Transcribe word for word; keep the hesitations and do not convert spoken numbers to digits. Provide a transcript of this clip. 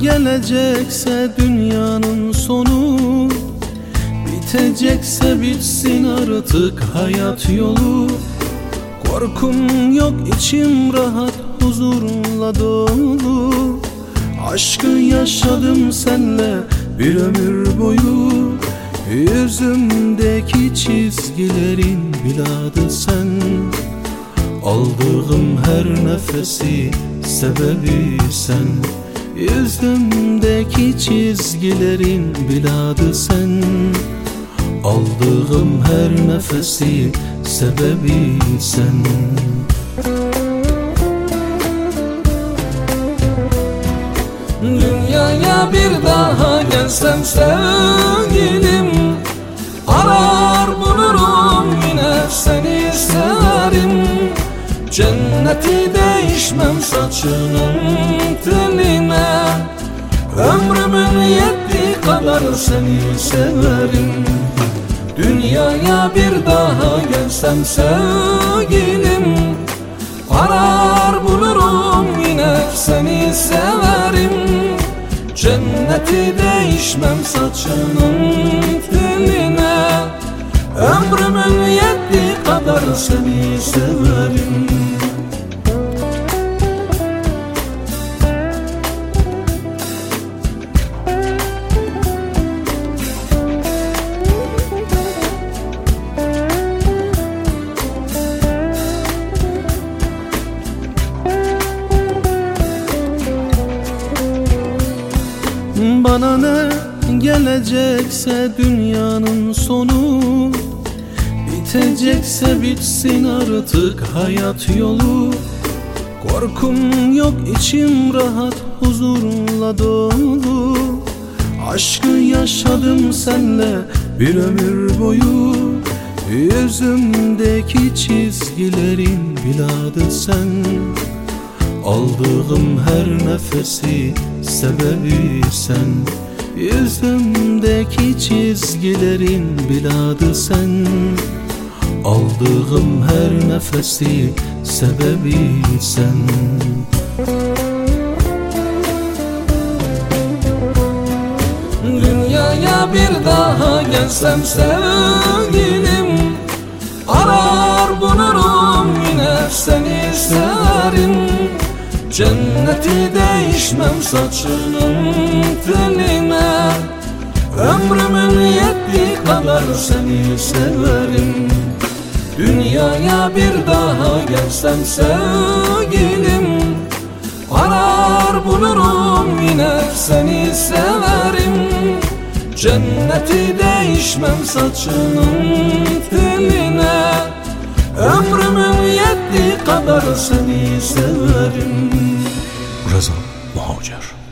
gelecekse dünyanın sonu, bitecekse bitsin artık hayat yolu. Korkum yok, içim rahat, huzurla dolu. Aşkı yaşadım senle bir ömür boyu. Yüzümdeki çizgilerin biladı sen. Aldığım her nefesi sebebi sen. Yüzümdeki çizgilerin biladı sen. Aldığım her nefesi sebebi sen. Dünyaya bir daha gelsem sevgilim, arar bulurum yine seni severim. Cenneti değişmem saçının teline, ömrümün yettiği kadar seni severim. Dünyaya bir daha gelsem sevgilim, arar bulurum yine seni severim. Cenneti değişmem saçının teline, ömrümün yettiği kadar seni severim. Bana ne gelecekse dünyanın sonu, bitecekse bitsin artık hayat yolu. Korkum yok, içim rahat, huzurla dolu. Aşkı yaşadım senle bir ömür boyu. Yüzümdeki çizgilerin biladı sen. Aldığım her nefesi sebebi sen. Yüzümdeki çizgilerin biladı sen. Aldığım her nefesi sebebi sen. Dünyaya bir daha gelsem sevgilim, arar bulurum yine seni severim. Cenneti değişmem saçının teline, ömrümün yettiği kadar seni severim. Dünyaya bir daha gelsem sevgilim, arar bulurum yine seni severim. Cenneti değişmem saçının teline, ömrümün yettiği kadar seni severim. Rıza Muhacer.